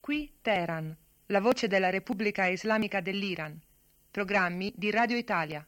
Qui Teheran, la voce della Repubblica Islamica dell'Iran. Programmi di Radio Italia.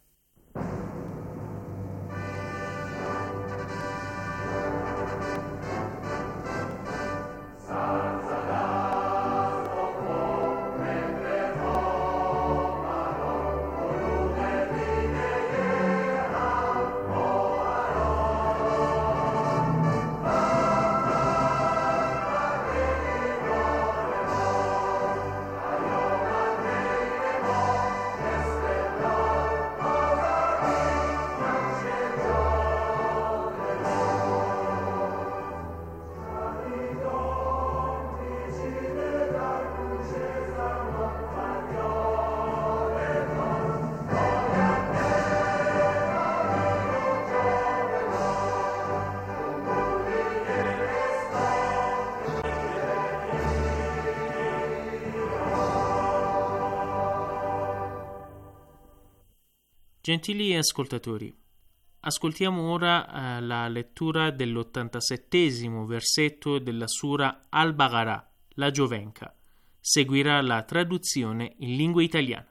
Gentili ascoltatori, ascoltiamo ora la lettura dell'87° versetto della Sura Al-Baqarah, la Giovenca. Seguirà la traduzione in lingua italiana.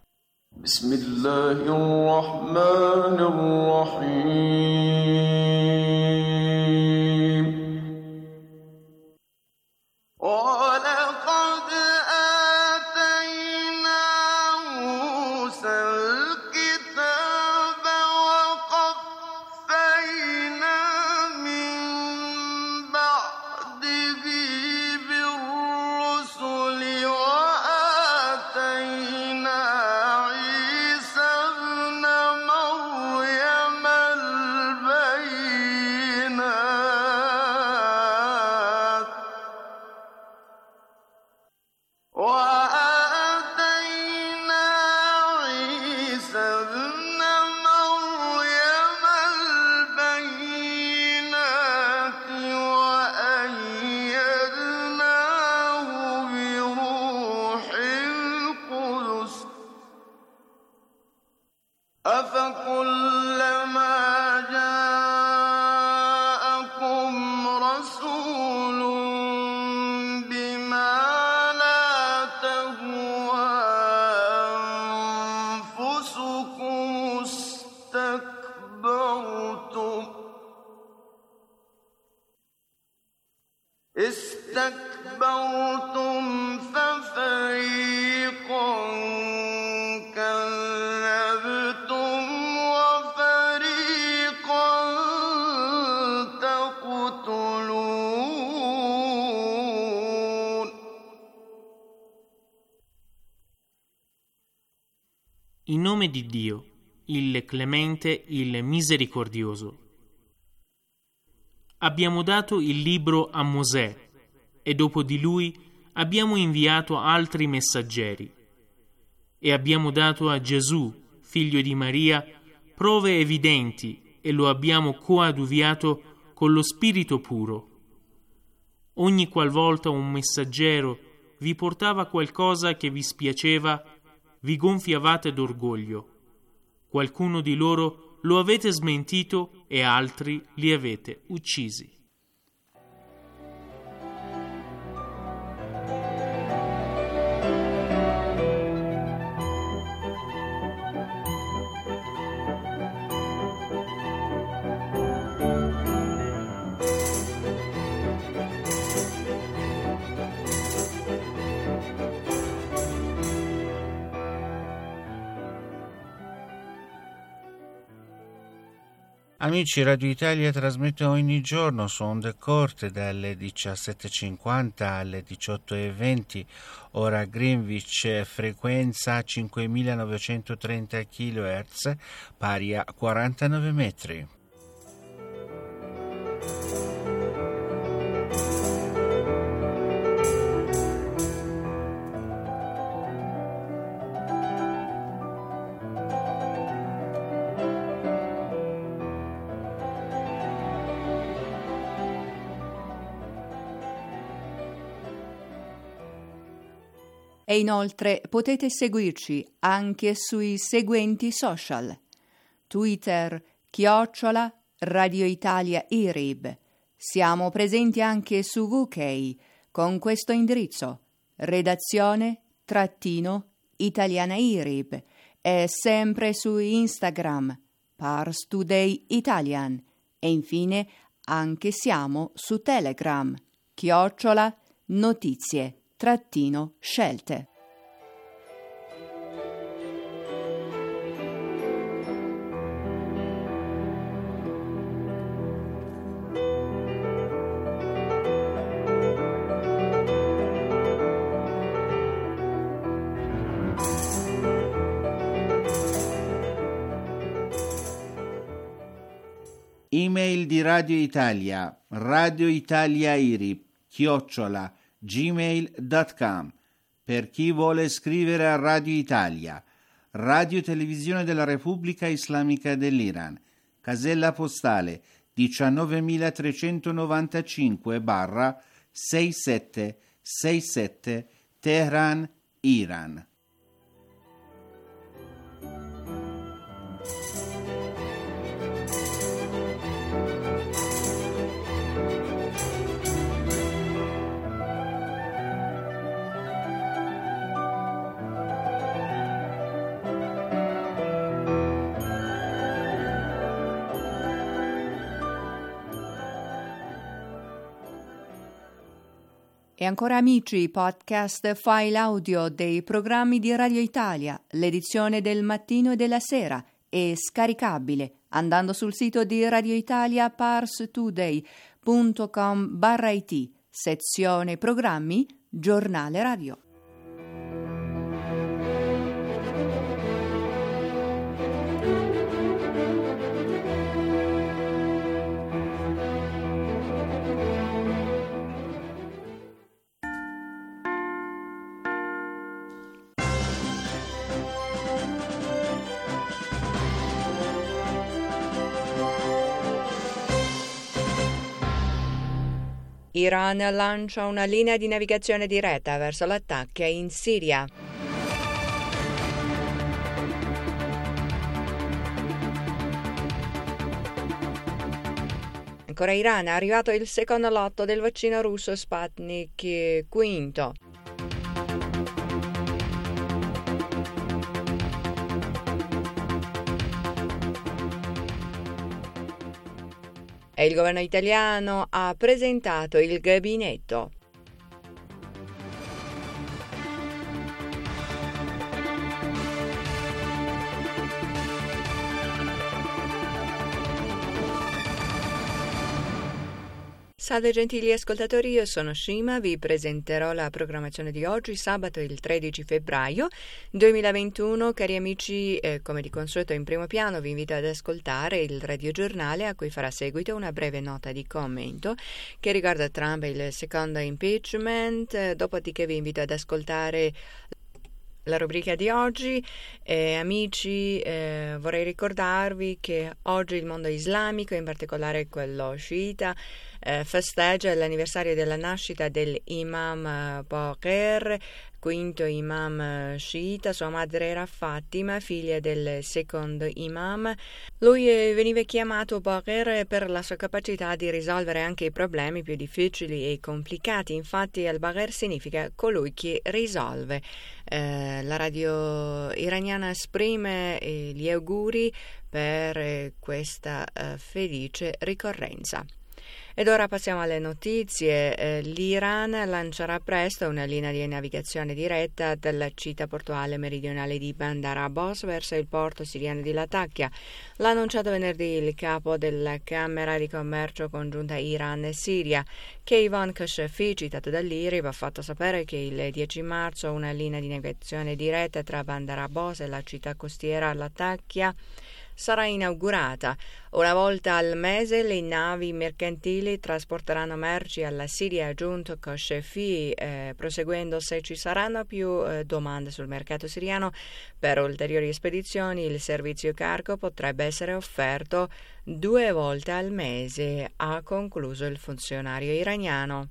استكبرتم ففريقا كذبتم وفريقا تقتلون. In nome di Dio, il Clemente, il Misericordioso. Abbiamo dato il libro a Mosè e dopo di lui abbiamo inviato altri messaggeri e abbiamo dato a Gesù, figlio di Maria, prove evidenti e lo abbiamo coadiuviato con lo Spirito puro. Ogni qualvolta un messaggero vi portava qualcosa che vi spiaceva, vi gonfiavate d'orgoglio. Qualcuno di loro lo avete smentito e altri li avete uccisi. Amici, Radio Italia trasmette ogni giorno su onde corte dalle 17.50 alle 18.20, ora Greenwich, frequenza 5.930 kHz, pari a 49 metri. E inoltre potete seguirci anche sui seguenti social: Twitter @Radio Italia IRIB. Siamo presenti anche su UK con questo indirizzo: redazione _Italiana IRIB e sempre su Instagram Pars Today Italian e infine anche siamo su Telegram _notizie_scelte. Email di Radio Italia, radioitaliairib@gmail.com. Per chi vuole scrivere a Radio Italia, Radio Televisione della Repubblica Islamica dell'Iran, casella postale 19395/6767 Teheran, Iran. E ancora amici, podcast file audio dei programmi di Radio Italia, l'edizione del mattino e della sera è scaricabile andando sul sito di Radio Italia parstoday.com/it, sezione programmi, giornale radio. Iran lancia una linea di navigazione diretta verso l'attacco in Siria. Ancora Iran, è arrivato il secondo lotto del vaccino russo Sputnik V. E il governo italiano ha presentato il gabinetto. Salve gentili ascoltatori, io sono Shima, vi presenterò la programmazione di oggi, sabato il 13 febbraio 2021. Cari amici, come di consueto in primo piano vi invito ad ascoltare il radiogiornale a cui farà seguito una breve nota di commento che riguarda Trump e il secondo impeachment, dopodiché vi invito ad ascoltare la rubrica di oggi. Amici, vorrei ricordarvi che oggi il mondo islamico, in particolare quello sciita, festeggia l'anniversario della nascita dell'imam Baqir, quinto imam sciita. Sua madre era Fatima, figlia del secondo imam. Lui veniva chiamato Baqir per la sua capacità di risolvere anche i problemi più difficili e complicati. Infatti al-Baqir significa colui che risolve. La radio iraniana esprime gli auguri per questa felice ricorrenza. Ed ora passiamo alle notizie. L'Iran lancerà presto una linea di navigazione diretta dalla città portuale meridionale di Bandar Abbas verso il porto siriano di Latakia. L'ha annunciato venerdì il capo della Camera di Commercio congiunta Iran e Siria, Keyvan Khashoggi, citato dall'IRIB, ha fatto sapere che il 10 marzo una linea di navigazione diretta tra Bandar Abbas e la città costiera Latakia sarà inaugurata. Una volta al mese le navi mercantili trasporteranno merci alla Siria, ha aggiunto Khashoggi, proseguendo: se ci saranno più domande sul mercato siriano per ulteriori spedizioni, il servizio cargo potrebbe essere offerto 2 volte al mese, ha concluso il funzionario iraniano.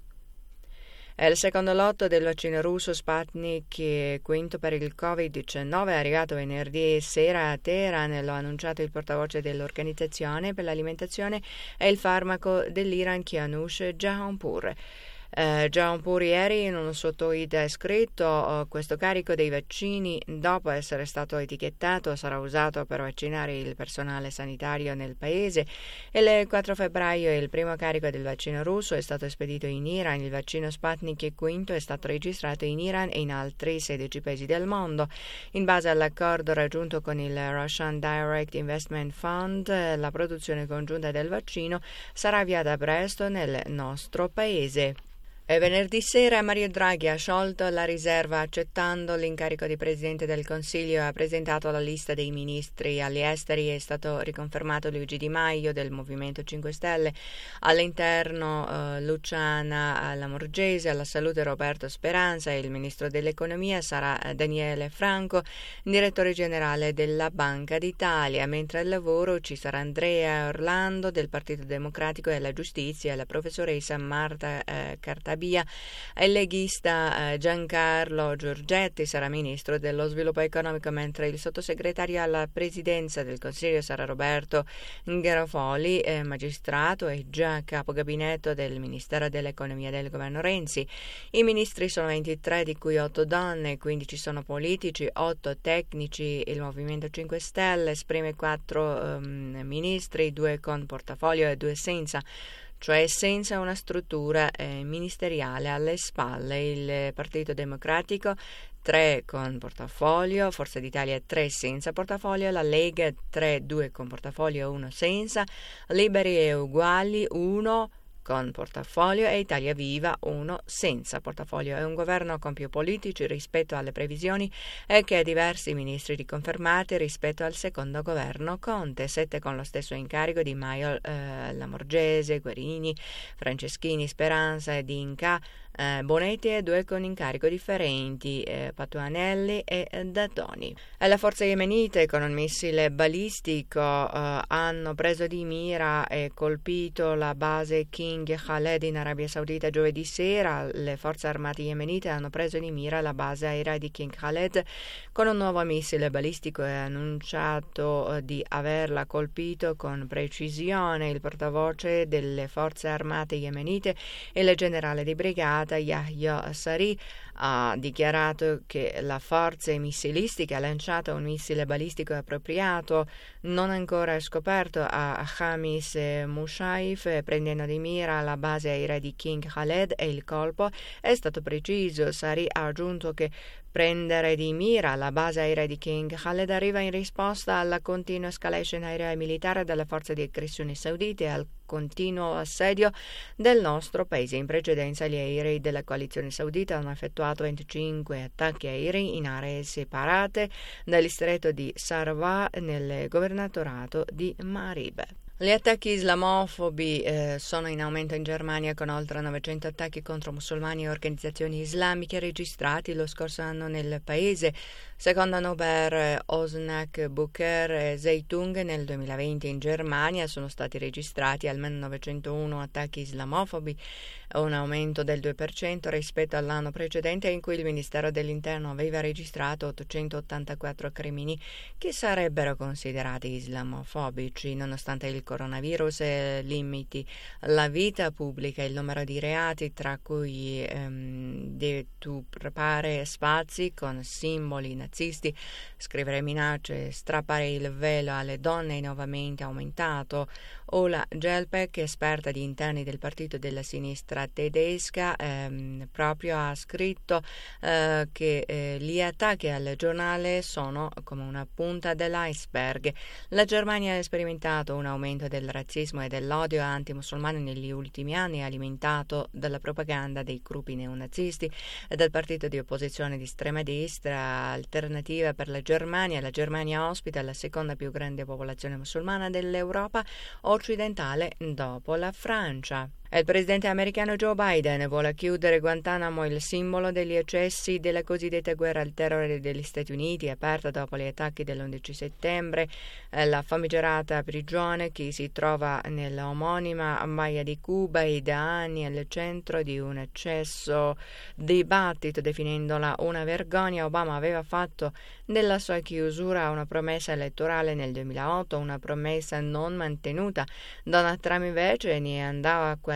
È il secondo lotto del vaccino russo Sputnik V per il Covid-19 è arrivato venerdì sera a Teheran, lo ha annunciato il portavoce dell'Organizzazione per l'Alimentazione e il Farmaco dell'Iran, Kianush Jahanpour. John Purieri in un sottoid è scritto questo carico dei vaccini, dopo essere stato etichettato, sarà usato per vaccinare il personale sanitario nel paese. Il 4 febbraio il primo carico del vaccino russo è stato spedito in Iran. Il vaccino Sputnik V è stato registrato in Iran e in altri 16 paesi del mondo. In base all'accordo raggiunto con il Russian Direct Investment Fund, la produzione congiunta del vaccino sarà avviata presto nel nostro paese. E venerdì sera Mario Draghi ha sciolto la riserva accettando l'incarico di Presidente del Consiglio e ha presentato la lista dei ministri agli esteri. È stato riconfermato Luigi Di Maio del Movimento 5 Stelle, all'interno Luciana Lamorgese, alla salute Roberto Speranza e il ministro dell'economia sarà Daniele Franco, direttore generale della Banca d'Italia, mentre al lavoro ci sarà Andrea Orlando del Partito Democratico e alla giustizia la professoressa Marta Cartabia. Il leghista Giancarlo Giorgetti sarà ministro dello sviluppo economico, mentre il sottosegretario alla presidenza del Consiglio sarà Roberto Garofoli, magistrato e già capo gabinetto del Ministero dell'Economia del governo Renzi. I ministri sono 23, di cui 8 donne, 15 sono politici, 8 tecnici. Il Movimento 5 Stelle esprime 4 ministri, 2 con portafoglio e 2 senza, cioè senza una struttura ministeriale alle spalle. Il Partito Democratico 3 con portafoglio, Forza d'Italia 3 senza portafoglio, la Lega 3, 2 con portafoglio e 1 senza, Liberi e Uguali 1 con portafoglio e Italia Viva 1 senza portafoglio. È un governo con più politici rispetto alle previsioni e che ha diversi ministri riconfermati rispetto al secondo governo Conte, 7 con lo stesso incarico: Di Maio, Lamorgese, Guerini, Franceschini, Speranza e D'Inca, Bonetti, e 2 con incarico differenti, Patuanelli e Dattoni. Le forze yemenite con un missile balistico hanno preso di mira e colpito la base King Khaled in Arabia Saudita giovedì sera. Le forze armate yemenite hanno preso di mira la base aerea di King Khaled con un nuovo missile balistico e ha annunciato di averla colpito con precisione. Il portavoce delle forze armate yemenite, il generale di brigata Yahya Sari, ha dichiarato che la forza missilistica ha lanciato un missile balistico appropriato non ancora scoperto a Khamis Mushaif, prendendo di mira la base aerea di King Khaled, e il colpo è stato preciso. Sari ha aggiunto che prendere di mira la base aerea di King Khaled arriva in risposta alla continua escalation aerea e militare delle forze di aggressione saudite e al continuo assedio del nostro paese. In precedenza gli aerei della coalizione saudita hanno effettuato 25 attacchi aerei in aree separate dal distretto di Sarwa nel governatorato di Marib. Gli attacchi islamofobi sono in aumento in Germania, con oltre 900 attacchi contro musulmani e organizzazioni islamiche registrati lo scorso anno nel paese. Secondo Norbert Osnack-Bucher Zeitung, nel 2020 in Germania sono stati registrati almeno 901 attacchi islamofobi, un aumento del 2% rispetto all'anno precedente, in cui il Ministero dell'Interno aveva registrato 884 crimini che sarebbero considerati islamofobici. Nonostante il coronavirus limiti la vita pubblica, il numero di reati, tra cui deturpare spazi con simboli nazisti, scrivere minacce, strappare il velo alle donne, è nuovamente aumentato. Ola Gelpeck, esperta di interni del partito della sinistra tedesca, proprio ha scritto che gli attacchi al giornale sono come una punta dell'iceberg. La Germania ha sperimentato un aumento del razzismo e dell'odio antimusulmano negli ultimi anni, alimentato dalla propaganda dei gruppi neonazisti e dal partito di opposizione di estrema destra Alternativa per la Germania. La Germania ospita la seconda più grande popolazione musulmana dell'Europa occidentale dopo la Francia. Il presidente americano Joe Biden vuole chiudere Guantanamo, il simbolo degli eccessi della cosiddetta guerra al terrore degli Stati Uniti, aperta dopo gli attacchi dell'11 settembre. La famigerata prigione, che si trova nella omonima Baia di Cuba, è da anni al centro di un acceso dibattito, definendola una vergogna. Obama aveva fatto della sua chiusura una promessa elettorale nel 2008, una promessa non mantenuta. Donald Trump invece ne andava quasi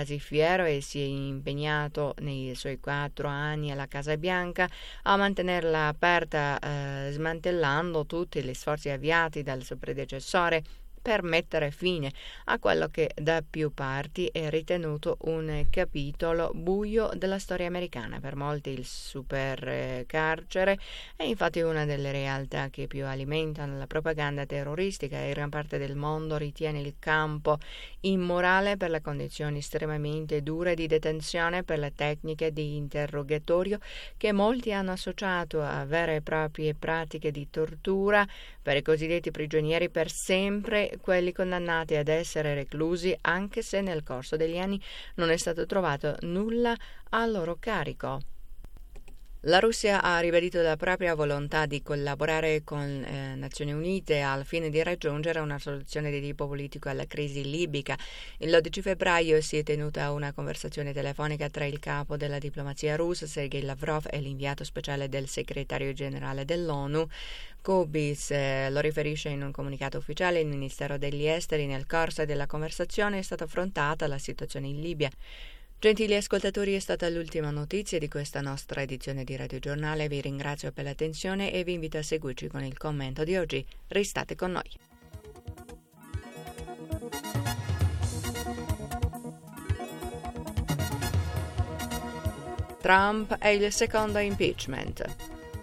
quasi fiero e si è impegnato nei suoi 4 anni alla Casa Bianca a mantenerla aperta, smantellando tutti gli sforzi avviati dal suo predecessore per mettere fine a quello che da più parti è ritenuto un capitolo buio della storia americana. Per molti il supercarcere è infatti una delle realtà che più alimentano la propaganda terroristica e gran parte del mondo ritiene il campo immorale per le condizioni estremamente dure di detenzione, per le tecniche di interrogatorio che molti hanno associato a vere e proprie pratiche di tortura, per i cosiddetti prigionieri per sempre, quelli condannati ad essere reclusi anche se nel corso degli anni non è stato trovato nulla a loro carico. La Russia ha ribadito la propria volontà di collaborare con Nazioni Unite al fine di raggiungere una soluzione di tipo politico alla crisi libica. Il 12 febbraio si è tenuta una conversazione telefonica tra il capo della diplomazia russa, Sergei Lavrov, e l'inviato speciale del segretario generale dell'ONU, Kubis. Lo riferisce in un comunicato ufficiale il Ministero degli Esteri. Nel corso della conversazione è stata affrontata la situazione in Libia. Gentili ascoltatori, è stata l'ultima notizia di questa nostra edizione di Radio Giornale. Vi ringrazio per l'attenzione e vi invito a seguirci con il commento di oggi. Restate con noi. Trump è il secondo impeachment.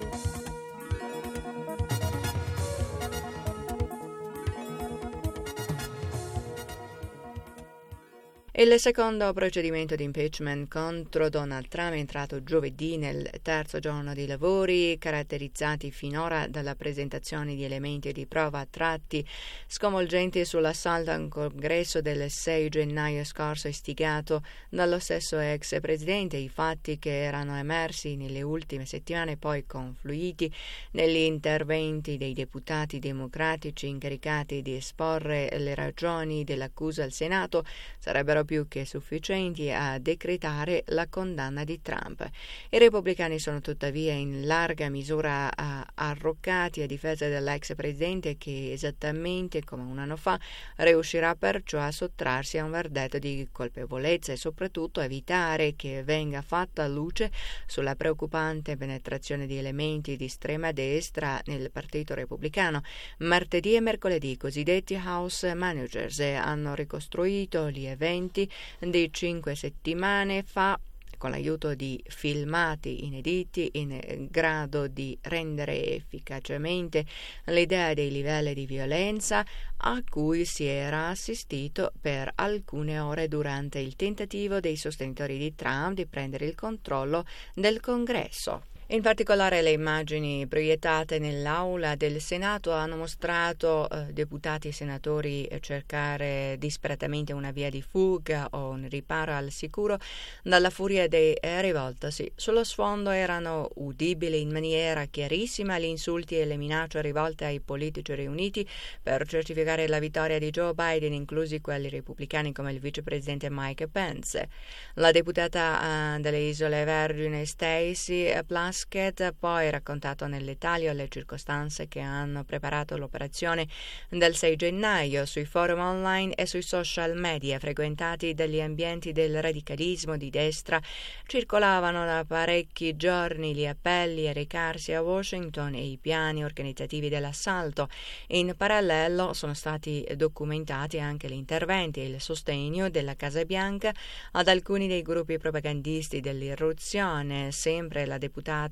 Il secondo procedimento di impeachment contro Donald Trump è entrato giovedì nel terzo giorno di lavori, caratterizzati finora dalla presentazione di elementi di prova tratti sconvolgenti sull'assalto al congresso del 6 gennaio scorso istigato dallo stesso ex presidente. I fatti che erano emersi nelle ultime settimane, poi confluiti negli interventi dei deputati democratici incaricati di esporre le ragioni dell'accusa al Senato, sarebbero più che sufficienti a decretare la condanna di Trump. I repubblicani sono tuttavia in larga misura arroccati a difesa dell'ex presidente, che esattamente come un anno fa riuscirà perciò a sottrarsi a un verdetto di colpevolezza e soprattutto evitare che venga fatta luce sulla preoccupante penetrazione di elementi di estrema destra nel partito repubblicano. Martedì e mercoledì i cosiddetti House Managers hanno ricostruito gli eventi di 5 settimane fa con l'aiuto di filmati inediti in grado di rendere efficacemente l'idea dei livelli di violenza a cui si era assistito per alcune ore durante il tentativo dei sostenitori di Trump di prendere il controllo del Congresso. In particolare le immagini proiettate nell'aula del Senato hanno mostrato deputati e senatori cercare disperatamente una via di fuga o un riparo al sicuro dalla furia dei rivoltasi. Sullo sfondo erano udibili in maniera chiarissima gli insulti e le minacce rivolte ai politici riuniti per certificare la vittoria di Joe Biden, inclusi quelli repubblicani come il vicepresidente Mike Pence. La deputata delle Isole Vergini Stacey Plaskett poi raccontato nel dettaglio le circostanze che hanno preparato l'operazione del 6 gennaio sui forum online e sui social media frequentati dagli ambienti del radicalismo di destra. Circolavano da parecchi giorni gli appelli a recarsi a Washington e i piani organizzativi dell'assalto. In parallelo sono stati documentati anche gli interventi e il sostegno della Casa Bianca ad alcuni dei gruppi propagandisti dell'irruzione. Sempre la deputata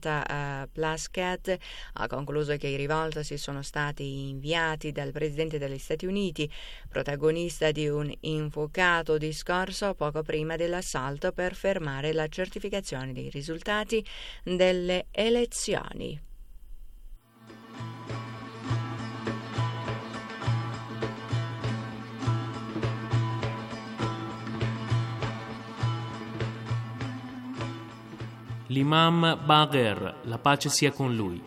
Plaskett ha concluso che i rivoltosi sono stati inviati dal Presidente degli Stati Uniti, protagonista di un infuocato discorso poco prima dell'assalto per fermare la certificazione dei risultati delle elezioni. L'imam Bagher, la pace sia con lui.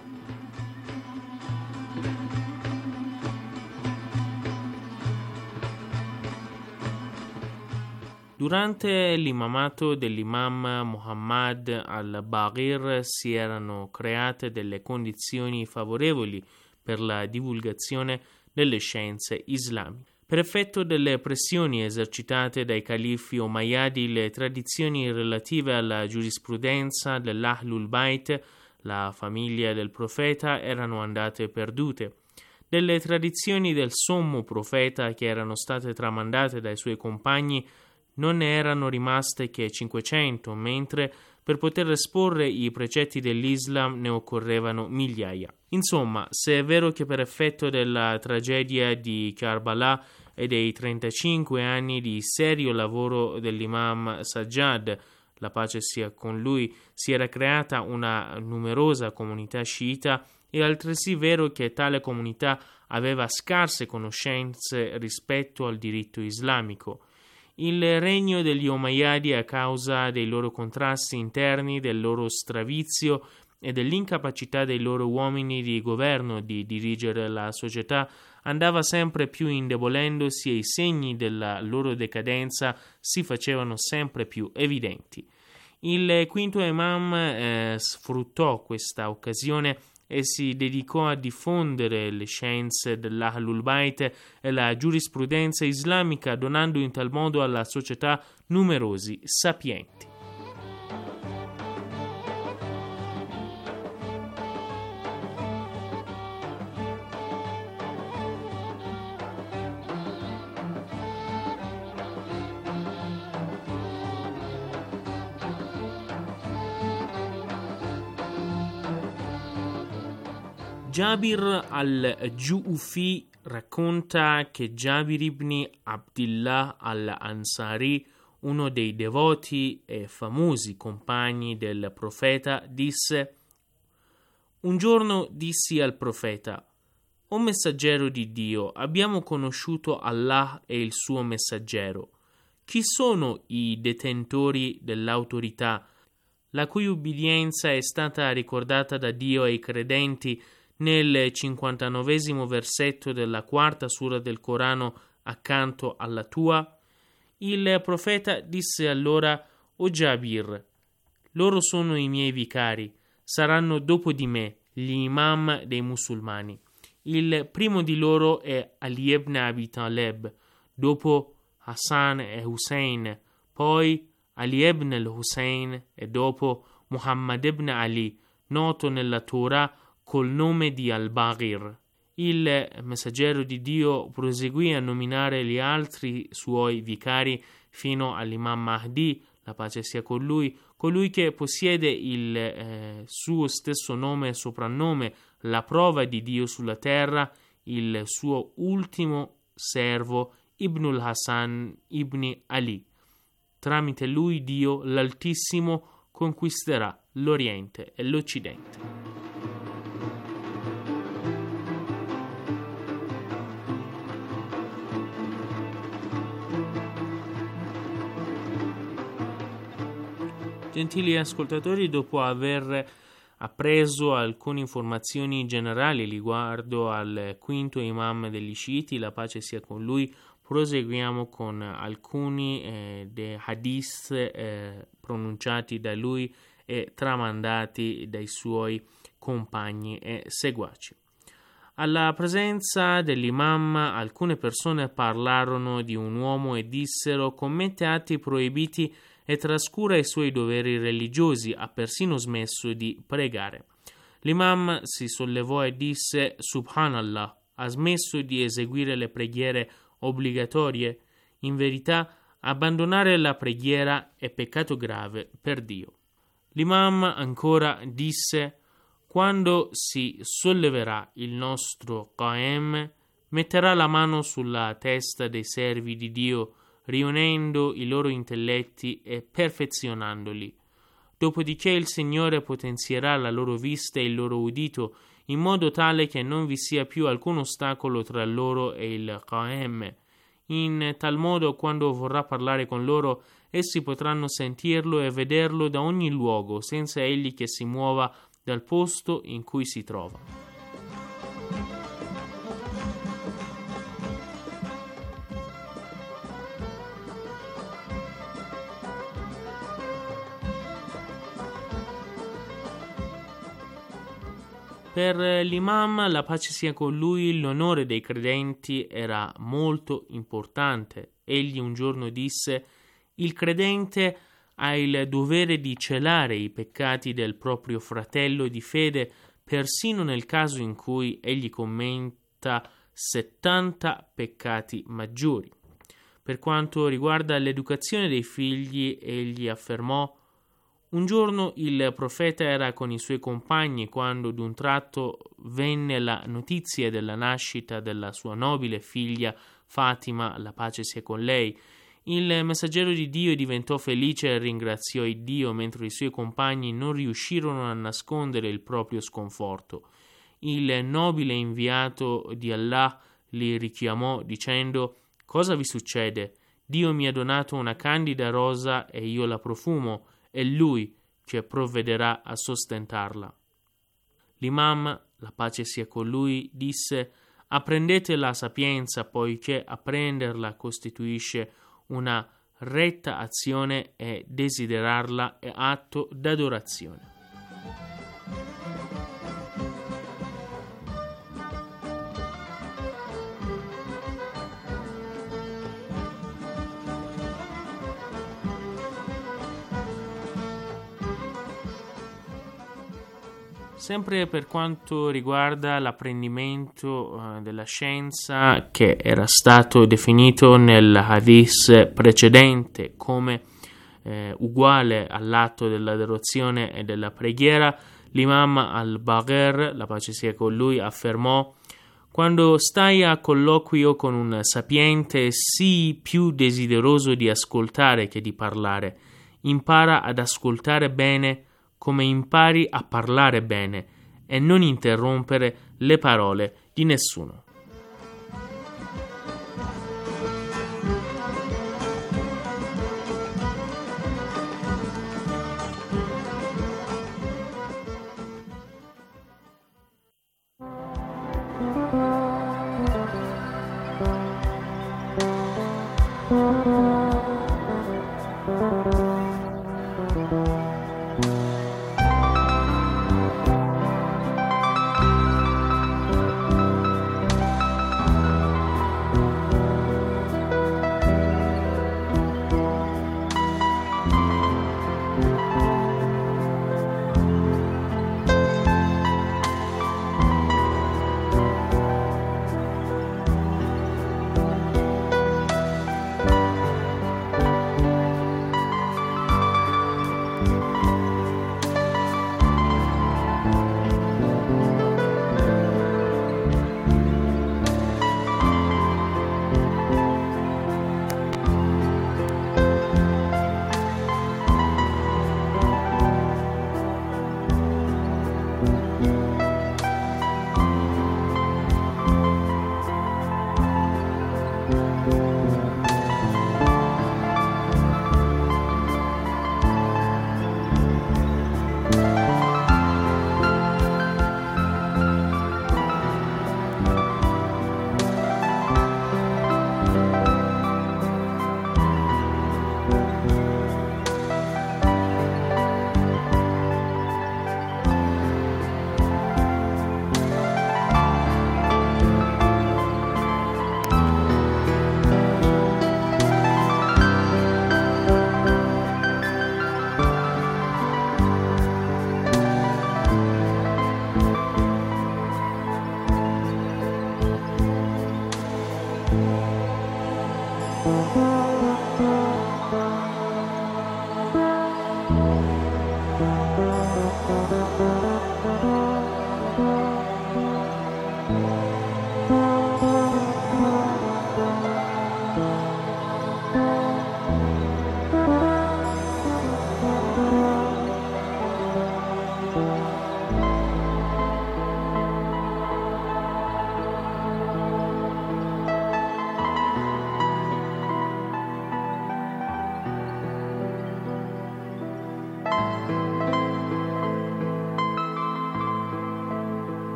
Durante l'imamato dell'imam Muhammad al-Bagher si erano create delle condizioni favorevoli per la divulgazione delle scienze islamiche. Per effetto delle pressioni esercitate dai califfi omayyadi, le tradizioni relative alla giurisprudenza dell'Ahlul Bayt, la famiglia del profeta, erano andate perdute. Delle tradizioni del sommo profeta che erano state tramandate dai suoi compagni non ne erano rimaste che 500, mentre per poter esporre i precetti dell'Islam ne occorrevano migliaia. Insomma, se è vero che per effetto della tragedia di Karbala e dei 35 anni di serio lavoro dell'imam Sajjad, la pace sia con lui, si era creata una numerosa comunità sciita, è altresì vero che tale comunità aveva scarse conoscenze rispetto al diritto islamico. Il regno degli Omayyadi, a causa dei loro contrasti interni, del loro stravizio e dell'incapacità dei loro uomini di governo di dirigere la società, andava sempre più indebolendosi e i segni della loro decadenza si facevano sempre più evidenti. Il quinto imam sfruttò questa occasione e si dedicò a diffondere le scienze dell'Ahlul Bayt e la giurisprudenza islamica, donando in tal modo alla società numerosi sapienti. Jabir al-Ju'fi racconta che Jabir ibn Abdillah al-Ansari, uno dei devoti e famosi compagni del profeta, disse: «Un giorno dissi al profeta: O messaggero di Dio, abbiamo conosciuto Allah e il suo messaggero. Chi sono i detentori dell'autorità, la cui ubbidienza è stata ricordata da Dio ai credenti nel 59° versetto della quarta sura del Corano accanto alla tua?» Il profeta disse allora: «O Jabir, loro sono i miei vicari, saranno dopo di me gli imam dei musulmani. Il primo di loro è Ali ibn Abi Talib, dopo Hassan e Hussein, poi Ali ibn al-Hussein e dopo Muhammad ibn Ali, noto nella Torah col nome di al-Baghir». Il messaggero di Dio proseguì a nominare gli altri suoi vicari fino all'imam Mahdi, la pace sia con lui, colui che possiede il suo stesso nome e soprannome, la prova di Dio sulla terra, il suo ultimo servo Ibnul Hasan ibn Ali. Tramite lui Dio, l'Altissimo, conquisterà l'Oriente e l'Occidente. Gentili ascoltatori, dopo aver appreso alcune informazioni generali riguardo al quinto imam degli sciiti, la pace sia con lui, proseguiamo con alcuni dei hadith pronunciati da lui e tramandati dai suoi compagni e seguaci. Alla presenza dell'imam, alcune persone parlarono di un uomo e dissero: «Commette atti proibiti e trascura i suoi doveri religiosi, ha persino smesso di pregare». L'imam si sollevò e disse: «Subhanallah, ha smesso di eseguire le preghiere obbligatorie? In verità, abbandonare la preghiera è peccato grave per Dio». L'imam ancora disse: «Quando si solleverà il nostro Qaem, metterà la mano sulla testa dei servi di Dio, riunendo i loro intelletti e perfezionandoli. Dopodiché il Signore potenzierà la loro vista e il loro udito, in modo tale che non vi sia più alcun ostacolo tra loro e il Qaem. In tal modo, quando vorrà parlare con loro, essi potranno sentirlo e vederlo da ogni luogo, senza egli che si muova dal posto in cui si trova». Per l'imam, la pace sia con lui, l'onore dei credenti era molto importante. Egli un giorno disse: il credente ha il dovere di celare i peccati del proprio fratello di fede, persino nel caso in cui egli commetta 70 peccati maggiori. Per quanto riguarda l'educazione dei figli, egli affermò: un giorno il profeta era con i suoi compagni quando d'un tratto venne la notizia della nascita della sua nobile figlia Fatima, la pace sia con lei. Il messaggero di Dio diventò felice e ringraziò il Dio, mentre i suoi compagni non riuscirono a nascondere il proprio sconforto. Il nobile inviato di Allah li richiamò dicendo: cosa vi succede? Dio mi ha donato una candida rosa e io la profumo, è Lui che provvederà a sostentarla. L'imam, la pace sia con lui, disse: apprendete la sapienza, poiché apprenderla costituisce una retta azione e desiderarla è atto d'adorazione. Sempre per quanto riguarda l'apprendimento della scienza, che era stato definito nel hadith precedente come uguale all'atto dell'adorazione e della preghiera, l'imam al-Bagher, la pace sia con lui, affermò: quando stai a colloquio con un sapiente, sii più desideroso di ascoltare che di parlare. Impara ad ascoltare bene come impari a parlare bene e non interrompere le parole di nessuno.